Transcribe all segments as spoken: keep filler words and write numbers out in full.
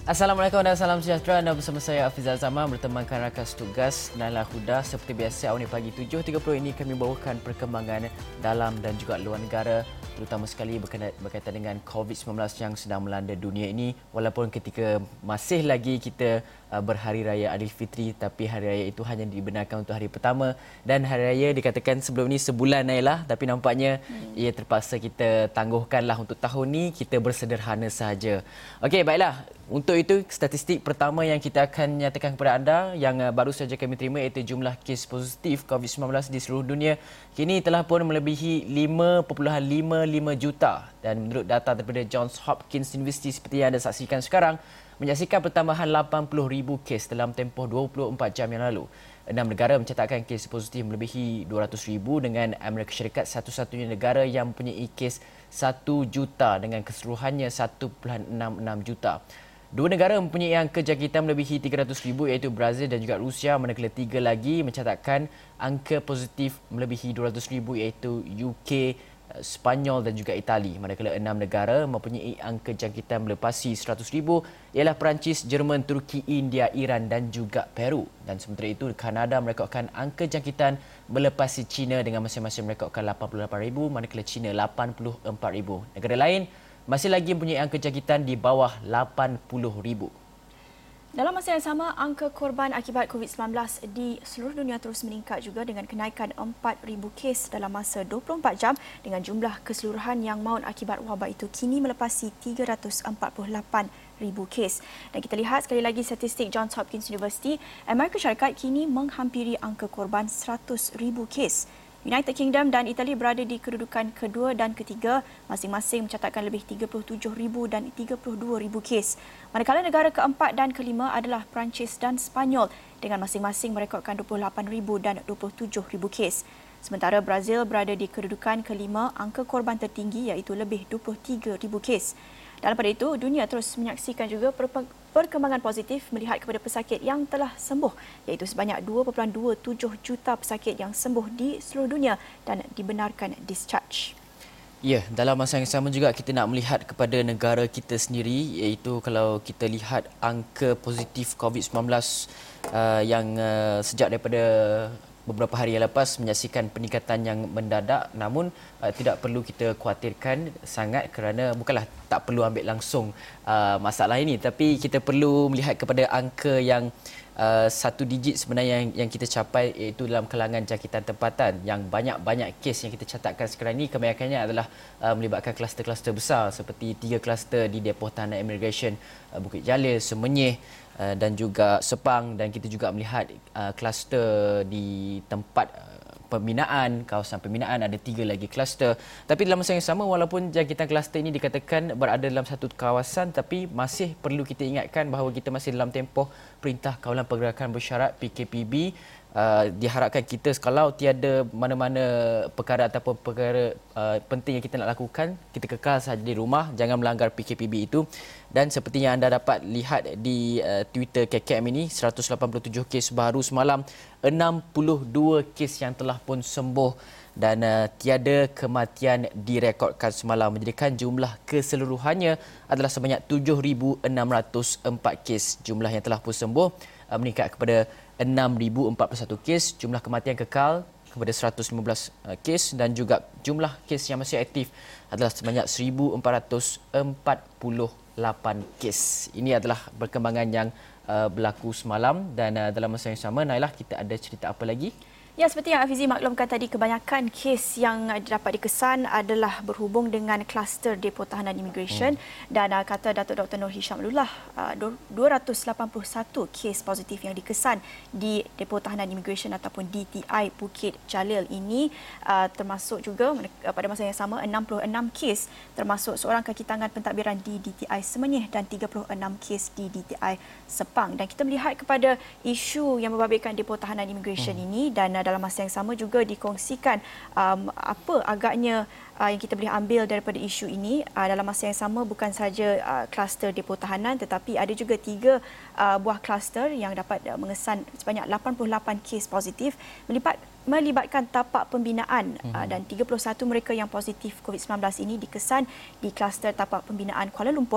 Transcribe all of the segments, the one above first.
Assalamualaikum dan salam sejahtera. Anda bersama saya Hafizal Zaman bertemankan rakan tugas Naila Huda. Seperti biasa awal pagi tujuh tiga puluh ini kami bawakan perkembangan dalam dan juga luar negara, terutama sekali berkaitan dengan covid sembilan belas yang sedang melanda dunia ini. Walaupun ketika masih lagi kita berhari raya Aidilfitri, tapi hari raya itu hanya dibenarkan untuk hari pertama, dan hari raya dikatakan sebelum ini sebulan, Naila, tapi nampaknya hmm. ia terpaksa kita tangguhkanlah untuk tahun ni kita bersederhana sahaja. Okey, baiklah. Untuk itu, statistik pertama yang kita akan nyatakan kepada anda yang baru saja kami terima iaitu jumlah kes positif covid sembilan belas di seluruh dunia kini telah pun melebihi lima perpuluhan lima lima juta, dan menurut data daripada Johns Hopkins University seperti yang anda saksikan sekarang, menyaksikan pertambahan lapan puluh ribu kes dalam tempoh dua puluh empat jam yang lalu. Enam negara mencatatkan kes positif melebihi dua ratus ribu, dengan Amerika Syarikat satu-satunya negara yang mempunyai kes satu juta dengan keseluruhannya satu perpuluhan enam enam juta. Dua negara mempunyai angka jangkitan melebihi tiga ratus ribu iaitu Brazil dan juga Rusia, manakala tiga lagi mencatatkan angka positif melebihi dua ratus ribu iaitu U K, Sepanyol dan juga Itali. Manakala enam negara mempunyai angka jangkitan melepasi seratus ribu ialah Perancis, Jerman, Turki, India, Iran dan juga Peru. Dan sementara itu Kanada merekodkan angka jangkitan melepasi China dengan masing-masing merekodkan lapan puluh lapan ribu, manakala China lapan puluh empat ribu. Negara lain masih lagi mempunyai angka jangkitan di bawah lapan puluh ribu. Dalam masa yang sama, angka korban akibat covid sembilan belas di seluruh dunia terus meningkat juga dengan kenaikan empat ribu kes dalam masa dua puluh empat jam, dengan jumlah keseluruhan yang maut akibat wabak itu kini melepasi tiga ratus empat puluh lapan ribu kes. Dan kita lihat sekali lagi statistik Johns Hopkins University, Amerika Syarikat kini menghampiri angka korban seratus ribu kes. United Kingdom dan Itali berada di kedudukan kedua dan ketiga, masing-masing mencatatkan lebih tiga puluh tujuh ribu dan tiga puluh dua ribu kes. Manakala negara keempat dan kelima adalah Perancis dan Sepanyol dengan masing-masing merekodkan dua puluh lapan ribu dan dua puluh tujuh ribu kes. Sementara Brazil berada di kedudukan kelima, angka korban tertinggi iaitu lebih dua puluh tiga ribu kes. Dalam pada itu, dunia terus menyaksikan juga perkembangan positif melihat kepada pesakit yang telah sembuh, iaitu sebanyak dua perpuluhan dua tujuh juta pesakit yang sembuh di seluruh dunia dan dibenarkan discharge. Ya, dalam masa yang sama juga kita nak melihat kepada negara kita sendiri, iaitu kalau kita lihat angka positif covid sembilan belas uh, yang uh, sejak daripada beberapa hari yang lepas menyaksikan peningkatan yang mendadak, namun uh, tidak perlu kita khawatirkan sangat kerana bukanlah tak perlu ambil langsung uh, masalah ini, tapi kita perlu melihat kepada angka yang uh, satu digit sebenarnya yang, yang kita capai, iaitu dalam kalangan jangkitan tempatan. Yang banyak-banyak kes yang kita catatkan sekarang ini kebanyakannya adalah uh, melibatkan kluster-kluster besar seperti tiga kluster di Depoh Tahanan Immigration uh, Bukit Jalil, Semenyih dan juga Sepang, dan kita juga melihat uh, kluster di tempat uh, pembinaan, kawasan pembinaan ada tiga lagi kluster. Tapi dalam masa yang sama, walaupun jangkitan kluster ini dikatakan berada dalam satu kawasan, tapi masih perlu kita ingatkan bahawa kita masih dalam tempoh Perintah Kawalan Pergerakan Bersyarat P K P B. Uh, diharapkan kita kalau tiada mana-mana perkara ataupun perkara uh, penting yang kita nak lakukan, kita kekal sahaja di rumah, jangan melanggar P K P B itu. Dan seperti yang anda dapat lihat di uh, Twitter K K M ini, seratus lapan puluh tujuh kes baru semalam, enam puluh dua kes yang telah pun sembuh, dan uh, tiada kematian direkodkan semalam, menjadikan jumlah keseluruhannya adalah sebanyak tujuh ribu enam ratus empat kes. Jumlah yang telah pun sembuh uh, meningkat kepada enam ribu empat puluh satu kes, jumlah kematian kekal kepada seratus lima belas kes, dan juga jumlah kes yang masih aktif adalah sebanyak seribu empat ratus empat puluh lapan kes. Ini adalah perkembangan yang uh, berlaku semalam, dan uh, dalam masa yang sama, Nailah, kita ada cerita apa lagi? Ya, seperti yang Hafizi maklumkan tadi, kebanyakan kes yang dapat dikesan adalah berhubung dengan kluster Depoh Tahanan Immigration. Hmm. Dan uh, kata Datuk Doktor Nur Hisham Abdullah, uh, dua ratus lapan puluh satu kes positif yang dikesan di Depoh Tahanan Immigration ataupun D T I Bukit Jalil ini, uh, termasuk juga uh, pada masa yang sama enam puluh enam kes termasuk seorang kaki tangan pentadbiran di D T I Semenyih dan tiga puluh enam kes di D T I Sepang. Dan kita melihat kepada isu yang membabitkan Depoh Tahanan Immigration hmm. ini, dan uh, dalam masa yang sama juga dikongsikan um, apa agaknya uh, yang kita boleh ambil daripada isu ini. Uh, dalam masa yang sama, bukan sahaja uh, kluster Depoh Tahanan, tetapi ada juga tiga uh, buah kluster yang dapat uh, mengesan sebanyak lapan puluh lapan kes positif melibat melibatkan tapak pembinaan, hmm. uh, dan tiga puluh satu mereka yang positif covid sembilan belas ini dikesan di kluster tapak pembinaan Kuala Lumpur,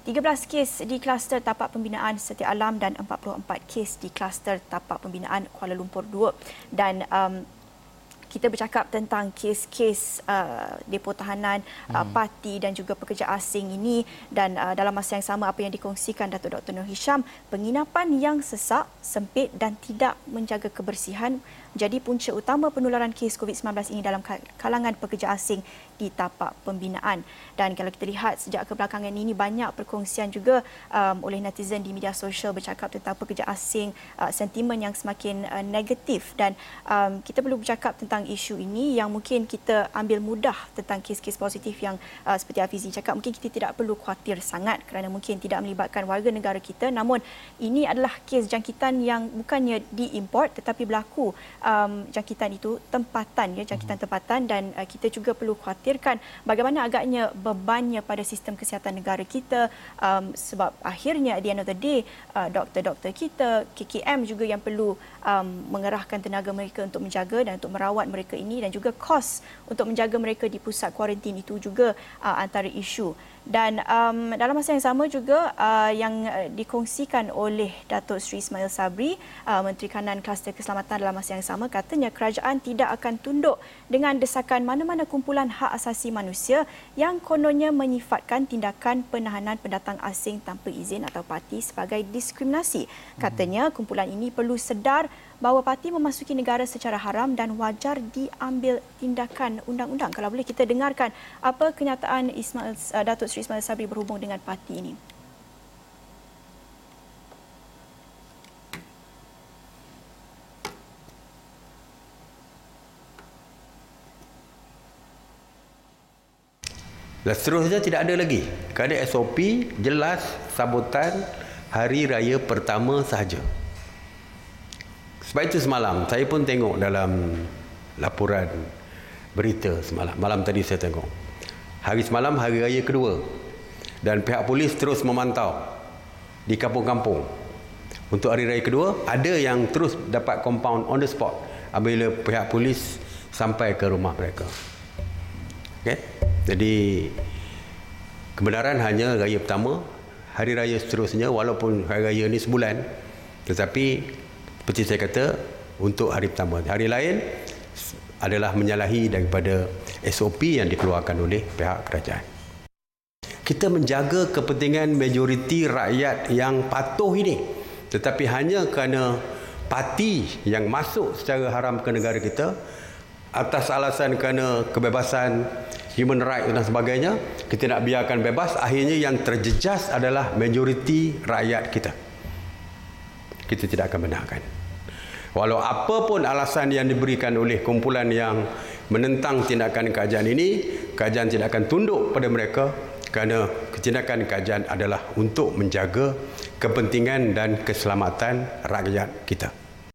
tiga belas kes di kluster tapak pembinaan Setia Alam dan empat puluh empat kes di kluster tapak pembinaan Kuala Lumpur dua. Dan um, kita bercakap tentang kes-kes uh, depo tahanan, hmm. uh, parti dan juga pekerja asing ini, dan uh, dalam masa yang sama apa yang dikongsikan Datuk Doktor Nur Hisham, penginapan yang sesak, sempit dan tidak menjaga kebersihan jadi punca utama penularan kes COVID sembilan belas ini dalam kalangan pekerja asing di tapak pembinaan. Dan kalau kita lihat sejak kebelakangan ini banyak perkongsian juga um, oleh netizen di media sosial bercakap tentang pekerja asing, uh, sentimen yang semakin uh, negatif, dan um, kita perlu bercakap tentang isu ini yang mungkin kita ambil mudah tentang kes-kes positif yang uh, seperti Hafizi cakap, mungkin kita tidak perlu khawatir sangat kerana mungkin tidak melibatkan warga negara kita, namun ini adalah kes jangkitan yang bukannya diimport tetapi berlaku um, jangkitan itu tempatan, ya, jangkitan tempatan, dan uh, kita juga perlu khawatirkan bagaimana agaknya bebannya pada sistem kesihatan negara kita, um, sebab akhirnya at the end of the day uh, doktor-doktor kita, K K M juga yang perlu um, mengerahkan tenaga mereka untuk menjaga dan untuk merawat mereka ini, dan juga kos untuk menjaga mereka di pusat kuarantin itu juga uh, antara isu. Dan um, dalam masa yang sama juga uh, yang uh, dikongsikan oleh Datuk Seri Ismail Sabri, uh, Menteri Kanan Kluster Keselamatan, dalam masa yang sama katanya kerajaan tidak akan tunduk dengan desakan mana-mana kumpulan hak asasi manusia yang kononnya menyifatkan tindakan penahanan pendatang asing tanpa izin atau parti sebagai diskriminasi. Katanya kumpulan ini perlu sedar bahawa parti memasuki negara secara haram dan wajar diambil tindakan undang-undang. Kalau boleh kita dengarkan apa kenyataan Ismail, uh, Datuk Seri Ismail Sabri berhubung dengan parti ini. Dan seterusnya tidak ada lagi. Kerana S O P jelas sambutan hari raya pertama sahaja. Sebab itu semalam saya pun tengok dalam laporan berita semalam. Malam tadi saya tengok. Hari semalam hari raya kedua. Dan pihak polis terus memantau di kampung-kampung. Untuk hari raya kedua, ada yang terus dapat compound on the spot apabila pihak polis sampai ke rumah mereka. Okay? Jadi kebenaran hanya raya pertama. Hari raya seterusnya, walaupun hari raya ini sebulan, tetapi seperti saya kata, untuk hari pertama. Hari lain adalah menyalahi daripada S O P yang dikeluarkan oleh pihak kerajaan. Kita menjaga kepentingan majoriti rakyat yang patuh ini. Tetapi hanya kerana parti yang masuk secara haram ke negara kita, atas alasan kerana kebebasan, human right dan sebagainya, kita nak biarkan bebas, akhirnya yang terjejas adalah majoriti rakyat kita. Kita tidak akan benarkan. Walau apa pun alasan yang diberikan oleh kumpulan yang menentang tindakan kerajaan ini, kerajaan tidak akan tunduk pada mereka kerana tindakan kerajaan adalah untuk menjaga kepentingan dan keselamatan rakyat kita.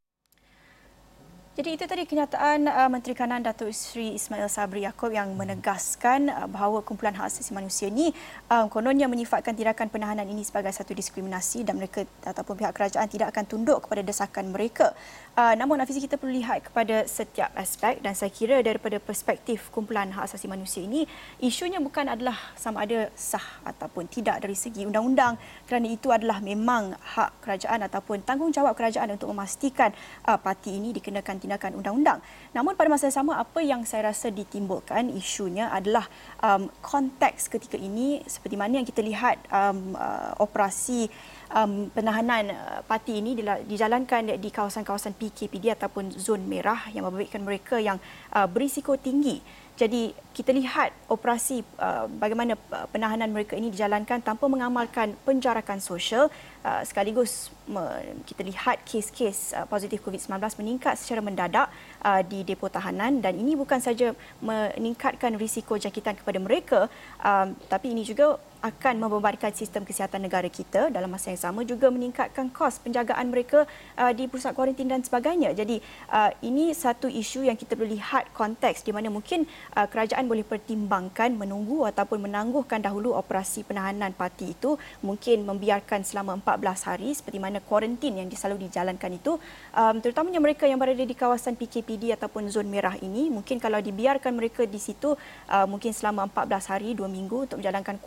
Jadi itu tadi kenyataan uh, Menteri Kanan Datuk Seri Ismail Sabri Yaakob yang menegaskan uh, bahawa kumpulan hak asasi manusia ini uh, kononnya menyifatkan tindakan penahanan ini sebagai satu diskriminasi dan mereka ataupun pihak kerajaan tidak akan tunduk kepada desakan mereka. Uh, namun Hafizi, kita perlu lihat kepada setiap aspek, dan saya kira daripada perspektif kumpulan hak asasi manusia ini, isunya bukan adalah sama ada sah ataupun tidak dari segi undang-undang, kerana itu adalah memang hak kerajaan ataupun tanggungjawab kerajaan untuk memastikan uh, parti ini dikenakan tindakan undang-undang. Namun pada masa yang sama, apa yang saya rasa ditimbulkan isunya adalah um, konteks ketika ini, seperti mana yang kita lihat um, uh, operasi um, penahanan uh, parti ini dijalankan di kawasan-kawasan P K P D ataupun zon merah yang membabitkan mereka yang uh, berisiko tinggi. Jadi kita lihat operasi uh, bagaimana penahanan mereka ini dijalankan tanpa mengamalkan penjarakan sosial, uh, sekaligus me, kita lihat kes-kes uh, positif COVID sembilan belas meningkat secara mendadak uh, di depo tahanan, dan ini bukan saja meningkatkan risiko jangkitan kepada mereka, um, tapi ini juga akan membebankan sistem kesihatan negara kita, dalam masa yang sama juga meningkatkan kos penjagaan mereka uh, di pusat kuarantin dan sebagainya. Jadi uh, ini satu isu yang kita perlu lihat konteks di mana mungkin uh, kerajaan boleh pertimbangkan menunggu ataupun menangguhkan dahulu operasi penahanan parti itu, mungkin membiarkan selama empat belas hari seperti mana kuarantin yang selalu dijalankan itu, um, terutamanya mereka yang berada di kawasan P K P D ataupun zon merah ini, mungkin kalau dibiarkan mereka di situ uh, mungkin selama empat belas hari, dua minggu untuk menjalankan kuarantin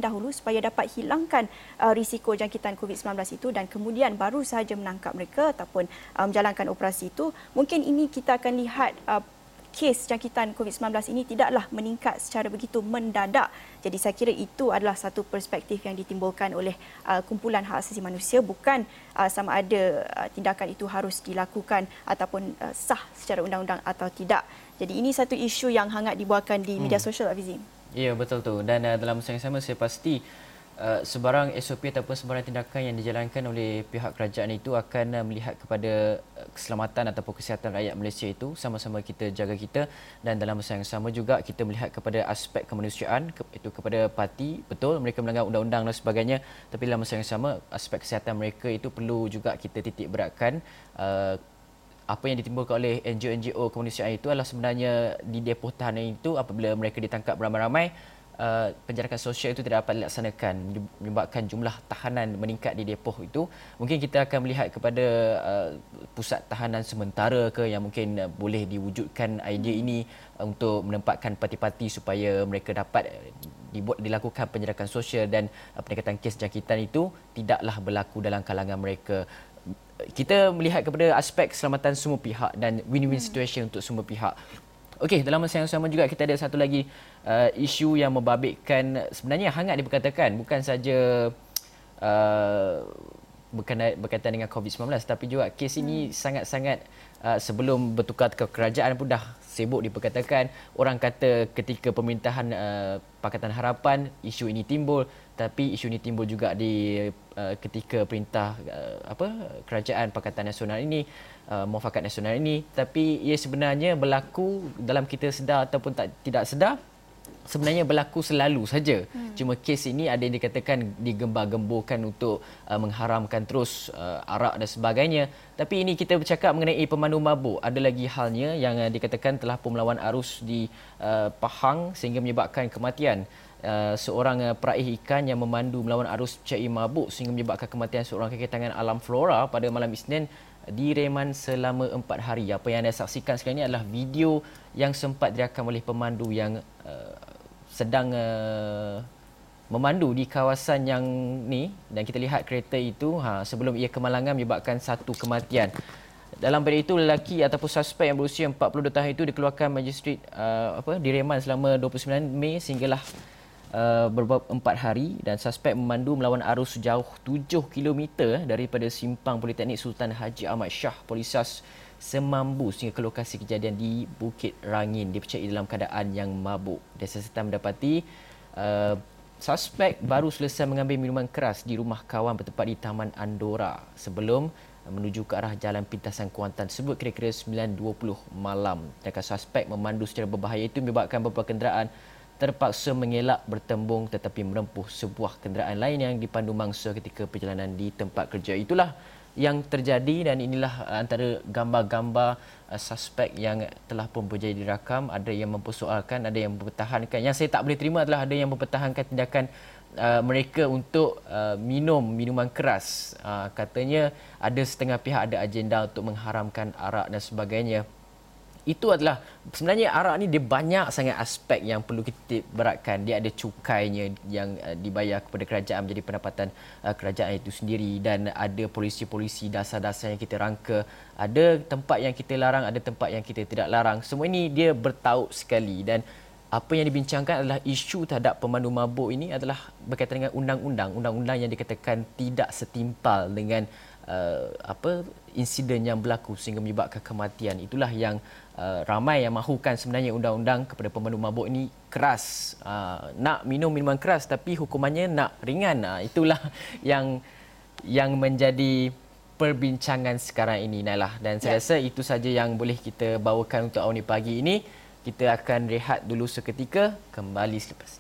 dahulu supaya dapat hilangkan uh, risiko jangkitan COVID sembilan belas itu dan kemudian baru sahaja menangkap mereka ataupun uh, menjalankan operasi itu. Mungkin ini kita akan lihat uh, kes jangkitan COVID sembilan belas ini tidaklah meningkat secara begitu mendadak. Jadi saya kira itu adalah satu perspektif yang ditimbulkan oleh uh, kumpulan hak asasi manusia, bukan uh, sama ada uh, tindakan itu harus dilakukan ataupun uh, sah secara undang-undang atau tidak. Jadi ini satu isu yang hangat dibuatkan di media hmm. sosial, Afizi. Ya, betul tu. Dan uh, dalam masa yang sama saya pasti uh, sebarang S O P ataupun sebarang tindakan yang dijalankan oleh pihak kerajaan itu akan uh, melihat kepada uh, keselamatan ataupun kesihatan rakyat Malaysia itu. Sama-sama kita jaga kita, dan dalam masa yang sama juga kita melihat kepada aspek kemanusiaan, ke, itu kepada parti. Betul, mereka melanggar undang-undang dan sebagainya, tapi dalam masa yang sama aspek kesihatan mereka itu perlu juga kita titik beratkan. Uh, apa yang ditimbulkan oleh N G O N G O kemanusiaan itu adalah sebenarnya di depoh tahanan itu apabila mereka ditangkap beramai-ramai, uh, penjarakan sosial itu tidak dapat dilaksanakan, menyebabkan jumlah tahanan meningkat di depoh itu. Mungkin kita akan melihat kepada uh, pusat tahanan sementara ke yang mungkin uh, boleh diwujudkan idea ini uh, untuk menempatkan parti-parti supaya mereka dapat uh, dibuat dilakukan penjarakan sosial dan uh, peningkatan kes jangkitan itu tidaklah berlaku dalam kalangan mereka. Kita melihat kepada aspek keselamatan semua pihak dan win-win situation untuk semua pihak. Okey, dalam masa yang sama juga kita ada satu lagi uh, isu yang membabitkan, sebenarnya hangat diperkatakan, bukan saja uh, berkaitan dengan COVID sembilan belas, tapi juga kes ini sangat-sangat uh, sebelum bertukar ke kerajaan pun dah sibuk diperkatakan. Orang kata ketika pemerintahan uh, Pakatan Harapan isu ini timbul, tapi isu ini timbul juga di uh, ketika perintah uh, apa kerajaan Pakatan Nasional ini, uh, Muafakat Nasional ini. Tapi ia sebenarnya berlaku dalam kita sedar ataupun tak, tidak sedar, sebenarnya berlaku selalu saja. Hmm. Cuma kes ini ada yang dikatakan digembar-gemburkan untuk uh, mengharamkan terus uh, arak dan sebagainya. Tapi ini kita bercakap mengenai pemandu mabuk. Ada lagi halnya yang uh, dikatakan telah pun melawan arus di uh, Pahang sehingga menyebabkan kematian. Uh, seorang uh, peraih ikan yang memandu melawan arus cai mabuk sehingga menyebabkan kematian seorang kaki tangan Alam Flora pada malam Isnin direman selama empat hari. Apa yang anda saksikan sekarang ini adalah video yang sempat direkam oleh pemandu yang uh, sedang uh, memandu di kawasan yang ni, dan kita lihat kereta itu ha, sebelum ia kemalangan menyebabkan satu kematian. Dalam pada itu, lelaki ataupun suspek yang berusia empat puluh dua tahun itu dikeluarkan magistrate uh, apa direman selama dua puluh sembilan Mei sehinggalah uh, beberapa empat hari, dan suspek memandu melawan arus sejauh tujuh kilometer daripada simpang Politeknik Sultan Haji Ahmad Shah Polisas Semambu sehingga ke lokasi kejadian di Bukit Rangin. Dipercayai dalam keadaan yang mabuk. Desa Setam mendapati uh, suspek baru selesai mengambil minuman keras di rumah kawan bertempat di Taman Andorra sebelum menuju ke arah jalan pintasan Kuantan tersebut kira-kira sembilan dua puluh malam. Dan suspek memandu secara berbahaya itu menyebabkan beberapa kenderaan terpaksa mengelak bertembung tetapi menempuh sebuah kenderaan lain yang dipandu mangsa ketika perjalanan di tempat kerja. Itulah yang terjadi, dan inilah antara gambar-gambar uh, suspek yang telah pun berjaya dirakam. Ada yang mempersoalkan, ada yang mempertahankan. Yang saya tak boleh terima adalah ada yang mempertahankan tindakan uh, mereka untuk uh, minum minuman keras. Uh, katanya ada setengah pihak ada agenda untuk mengharamkan arak dan sebagainya. Itu adalah sebenarnya arak ni dia banyak sangat aspek yang perlu kita beratkan. Dia ada cukainya yang uh, dibayar kepada kerajaan menjadi pendapatan uh, kerajaan itu sendiri, dan ada polisi-polisi dasar-dasar yang kita rangka. Ada tempat yang kita larang, ada tempat yang kita tidak larang. Semua ini dia bertaut sekali, dan apa yang dibincangkan adalah isu terhadap pemandu mabuk ini adalah berkaitan dengan undang-undang. Undang-undang yang dikatakan tidak setimpal dengan uh, apa insiden yang berlaku sehingga menyebabkan kematian. Itulah yang uh, ramai yang mahukan sebenarnya undang-undang kepada pemandu mabuk ini keras. Uh, nak minum minuman keras tapi hukumannya nak ringan. Uh, itulah yang yang menjadi perbincangan sekarang ini, Nailah. Dan saya ya. rasa itu saja yang boleh kita bawakan untuk awal pagi ini. Kita akan rehat dulu seketika, kembali selepas ini.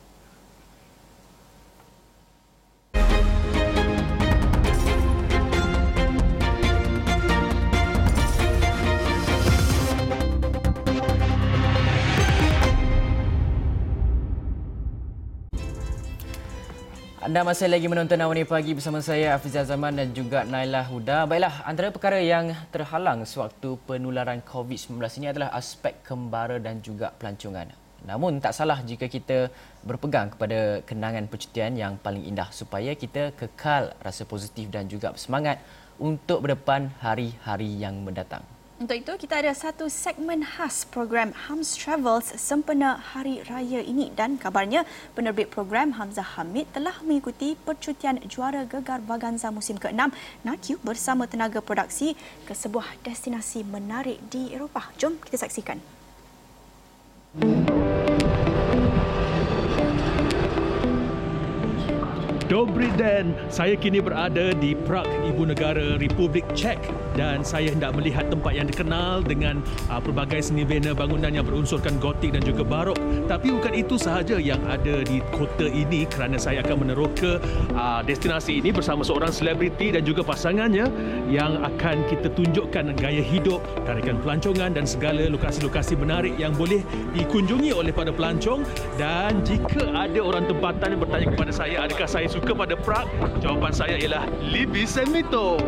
Anda masih lagi menonton Awani Pagi bersama saya, Hafizah Zaman dan juga Nailah Huda. Baiklah, antara perkara yang terhalang sewaktu penularan COVID sembilan belas ini adalah aspek kembara dan juga pelancongan. Namun tak salah jika kita berpegang kepada kenangan percutian yang paling indah supaya kita kekal rasa positif dan juga bersemangat untuk berdepan hari-hari yang mendatang. Untuk itu, kita ada satu segmen khas program Hams Travels sempena Hari Raya ini dan kabarnya penerbit program Hamzah Hamid telah mengikuti percutian juara Gegar Vaganza musim keenam N A Q bersama tenaga produksi ke sebuah destinasi menarik di Eropah. Jom kita saksikan. Dobrý den, saya kini berada di Prague, ibu negara Republik Czech dan saya hendak melihat tempat yang dikenal dengan uh, pelbagai seni bina bangunan yang berunsurkan gotik dan juga barok. Tapi bukan itu sahaja yang ada di kota ini kerana saya akan meneroka uh, destinasi ini bersama seorang selebriti dan juga pasangannya yang akan kita tunjukkan gaya hidup, tarikan pelancongan dan segala lokasi-lokasi menarik yang boleh dikunjungi oleh para pelancong. Dan jika ada orang tempatan yang bertanya kepada saya, adakah saya suka pada Prague? Jawapan saya ialah Libby Semito.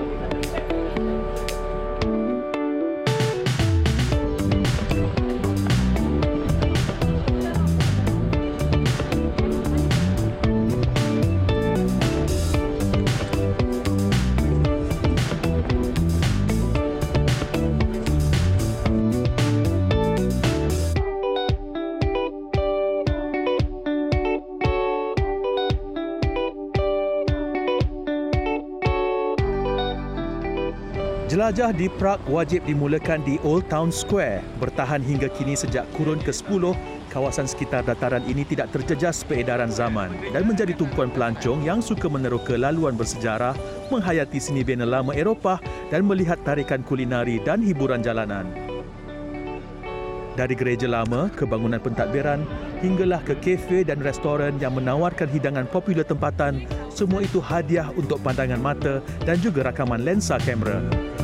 Jelajah di Prague wajib dimulakan di Old Town Square. Bertahan hingga kini sejak kurun ke sepuluh, kawasan sekitar dataran ini tidak terjejas peredaran zaman dan menjadi tumpuan pelancong yang suka meneroka laluan bersejarah, menghayati seni bina lama Eropah dan melihat tarikan kulinari dan hiburan jalanan. Dari gereja lama ke bangunan pentadbiran, hinggalah ke kafe dan restoran yang menawarkan hidangan popular tempatan, semua itu hadiah untuk pandangan mata dan juga rakaman lensa kamera.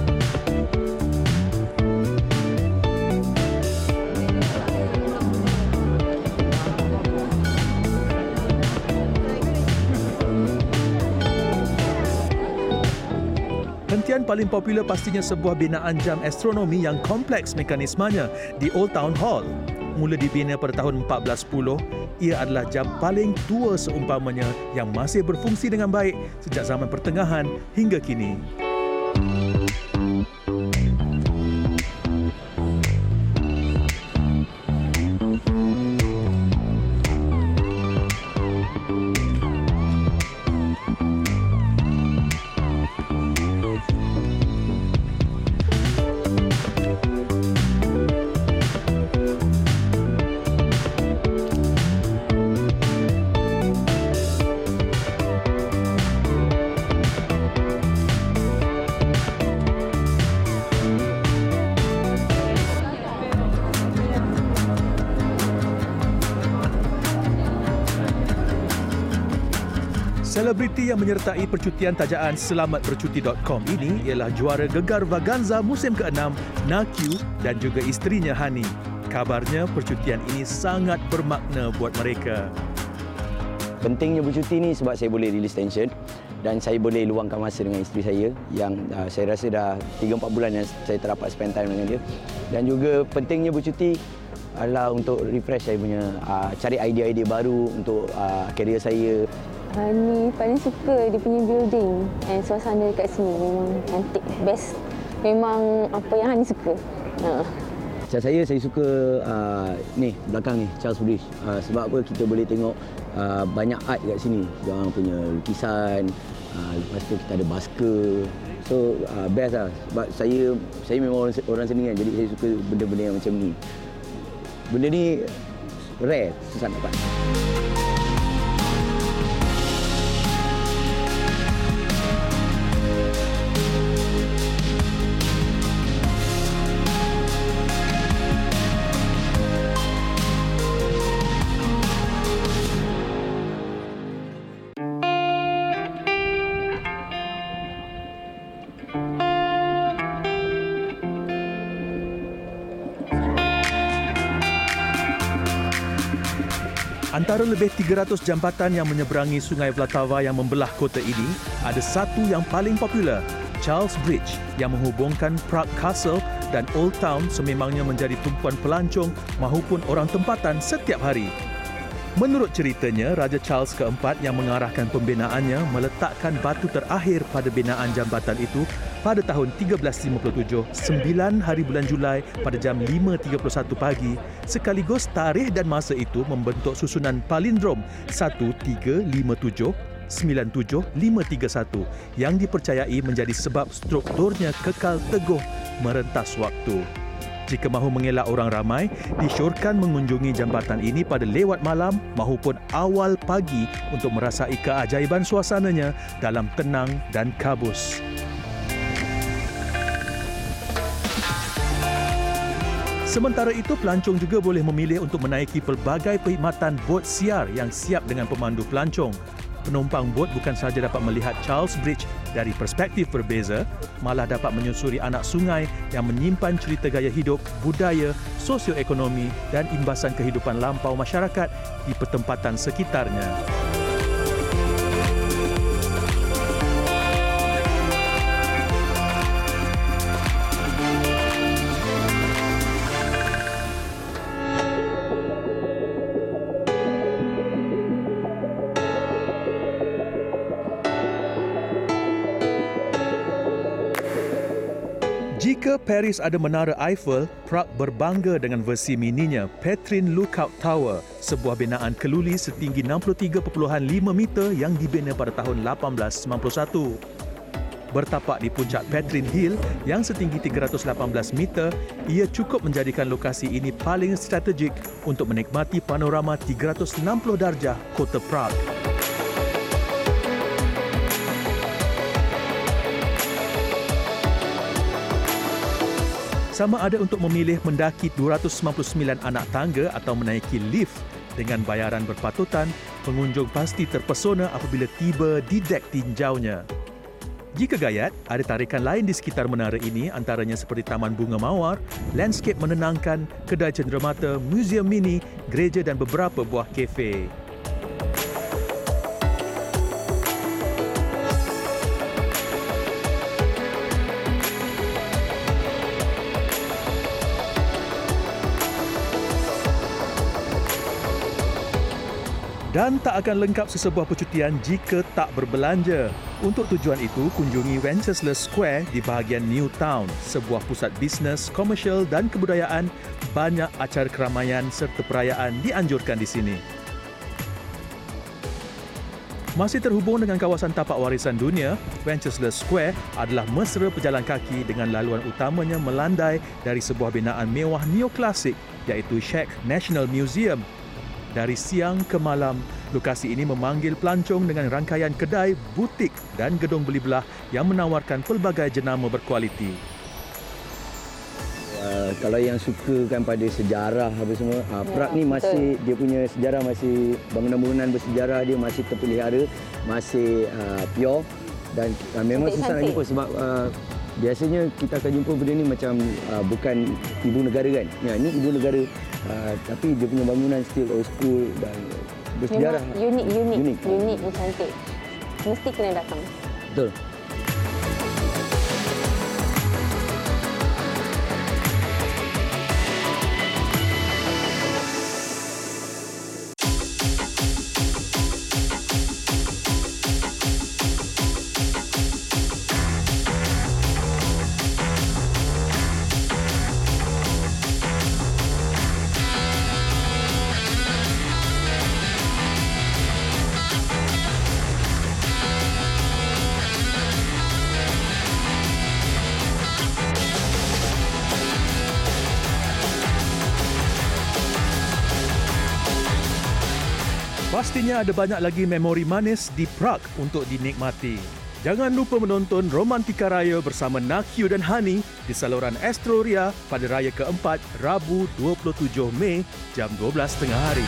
Hentian paling popular pastinya sebuah binaan jam astronomi yang kompleks mekanismenya di Old Town Hall. Mula dibina pada tahun empat belas sepuluh, ia adalah jam paling tua seumpamanya yang masih berfungsi dengan baik sejak zaman pertengahan hingga kini. Selebriti yang menyertai percutian tajaan selamat bercuti dot com ini ialah juara Gegar Vaganza musim keenam N A Q dan juga isterinya Hani. Kabarnya percutian ini sangat bermakna buat mereka. Pentingnya bercuti ni sebab saya boleh release tension dan saya boleh luangkan masa dengan isteri saya yang uh, saya rasa dah tiga empat bulan yang saya tak dapat spend time dengan dia. Dan juga pentingnya bercuti adalah untuk refresh saya punya, uh, cari idea-idea baru untuk uh, kerjaya saya. Hani paling suka dia punya building dan suasana dekat sini memang cantik, best. Memang apa yang Hani suka. Ha. Macam saya, saya suka uh, ni belakang ni Charles Bridge. Uh, sebab apa, kita boleh tengok uh, banyak art kat sini. Diorang punya lukisan, uh, lepas tu kita ada basker. So uh, best lah. Sebab saya saya memang orang, orang seni kan, jadi saya suka benda-benda yang macam ni. Benda ni rare, susah dapat. Antara lebih tiga ratus jambatan yang menyeberangi Sungai Vltava yang membelah kota ini, ada satu yang paling popular, Charles Bridge yang menghubungkan Prague Castle dan Old Town sememangnya menjadi tumpuan pelancong mahupun orang tempatan setiap hari. Menurut ceritanya, Raja Charles keempat yang mengarahkan pembinaannya meletakkan batu terakhir pada binaan jambatan itu pada tahun tiga belas lima puluh tujuh, sembilan hari bulan Julai pada jam lima tiga puluh satu pagi, sekaligus tarikh dan masa itu membentuk susunan palindrom satu tiga lima tujuh sembilan tujuh lima tiga satu yang dipercayai menjadi sebab strukturnya kekal teguh merentas waktu. Jika mahu mengelak orang ramai, disyorkan mengunjungi jambatan ini pada lewat malam mahupun awal pagi untuk merasai keajaiban suasananya dalam tenang dan kabus. Sementara itu, pelancong juga boleh memilih untuk menaiki pelbagai perkhidmatan bot siar yang siap dengan pemandu pelancong. Penumpang bot bukan sahaja dapat melihat Charles Bridge dari perspektif berbeza, malah dapat menyusuri anak sungai yang menyimpan cerita gaya hidup, budaya, sosioekonomi dan imbasan kehidupan lampau masyarakat di pertempatan sekitarnya. Jika Paris ada Menara Eiffel, Prague berbangga dengan versi mininya, Petrin Lookout Tower, sebuah binaan keluli setinggi enam puluh tiga perpuluhan lima meter yang dibina pada tahun lapan belas sembilan puluh satu. Bertapak di puncak Petrin Hill yang setinggi tiga ratus lapan belas meter, ia cukup menjadikan lokasi ini paling strategik untuk menikmati panorama tiga ratus enam puluh darjah kota Prague. Sama ada untuk memilih mendaki dua ratus sembilan puluh sembilan anak tangga atau menaiki lift dengan bayaran berpatutan, pengunjung pasti terpesona apabila tiba di dek tinjaunya. Jika gayat, ada tarikan lain di sekitar menara ini antaranya seperti Taman Bunga Mawar, landscape menenangkan, kedai cenderamata, muzium mini, gereja dan beberapa buah kafe. Dan tak akan lengkap sesebuah percutian jika tak berbelanja. Untuk tujuan itu, kunjungi Wenceslas Square di bahagian New Town, sebuah pusat bisnes, komersial dan kebudayaan. Banyak acara keramaian serta perayaan dianjurkan di sini. Masih terhubung dengan kawasan tapak warisan dunia, Wenceslas Square adalah mesra pejalan kaki dengan laluan utamanya melandai dari sebuah binaan mewah neoklasik iaitu Czech National Museum. Dari siang ke malam, lokasi ini memanggil pelancong dengan rangkaian kedai, butik dan gedung beli belah yang menawarkan pelbagai jenama berkualiti. Uh, kalau yang suka kan pada sejarah apa semua, uh, Prague ni masih dia punya sejarah masih bangunan-bangunan bersejarah dia masih terpelihara, masih uh, pure dan uh, memang susah nak jumpa sebab uh, biasanya kita akan jumpa benda ni macam uh, bukan ibu negara kan. Ya, ni ibu negara uh, tapi dia punya bangunan still old school dan bersejarah. Unik, unik, unik, unik dan cantik. Mesti kena datang. Betul. Pastinya ada banyak lagi memori manis di Prague untuk dinikmati. Jangan lupa menonton Romantika Raya bersama Nakyu dan Hani di saluran Astro Ria pada Raya keempat, Rabu dua puluh tujuh Mei jam dua belas tengah hari.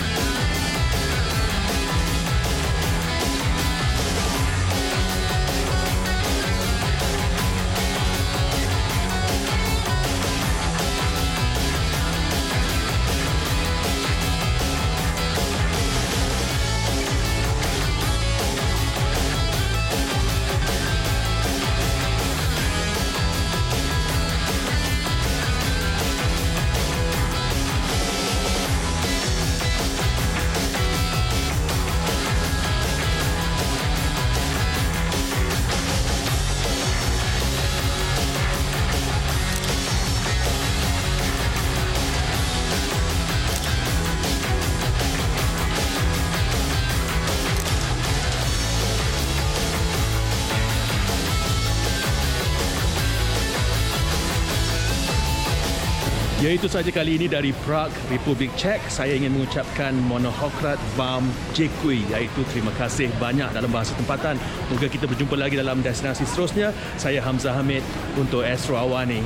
Ya, itu sahaja kali ini dari Prague, Republik Czech. Saya ingin mengucapkan Monohokrat Vám Děkuji, iaitu terima kasih banyak dalam bahasa tempatan. Moga kita berjumpa lagi dalam destinasi seterusnya. Saya Hamzah Hamid untuk Astro Awani.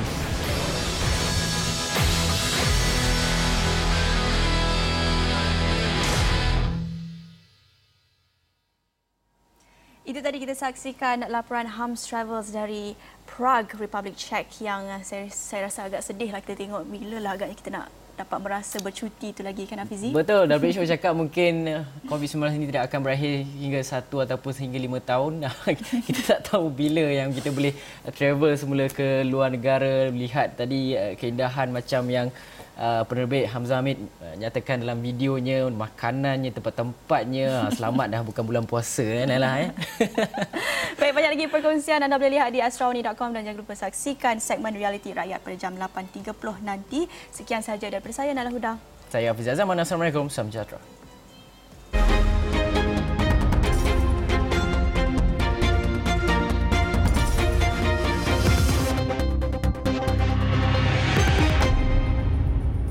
Itu tadi kita saksikan laporan Hams Travels dari Prague, Republik Czech yang saya, saya rasa agak sedih lah kita tengok bila lah agaknya kita nak dapat merasa bercuti itu lagi, kan Hafizi? Betul, W H O cakap mungkin COVID sembilan belas ini tidak akan berakhir hingga satu ataupun sehingga lima tahun. Kita tak tahu bila yang kita boleh travel semula ke luar negara, lihat tadi keindahan macam yang Uh, penerbit Hamzah Hamid uh, nyatakan dalam videonya, makanannya, tempat-tempatnya. Selamat dah bukan bulan puasa kan lah eh. Baik, banyak lagi perkongsian anda boleh lihat di astrawani dot com dan jangan lupa saksikan segmen Realiti Rakyat pada jam lapan tiga puluh nanti. Sekian sahaja daripada saya, Nala Huda. Saya Hafiz Azam. Assalamualaikum. Salam sejahtera.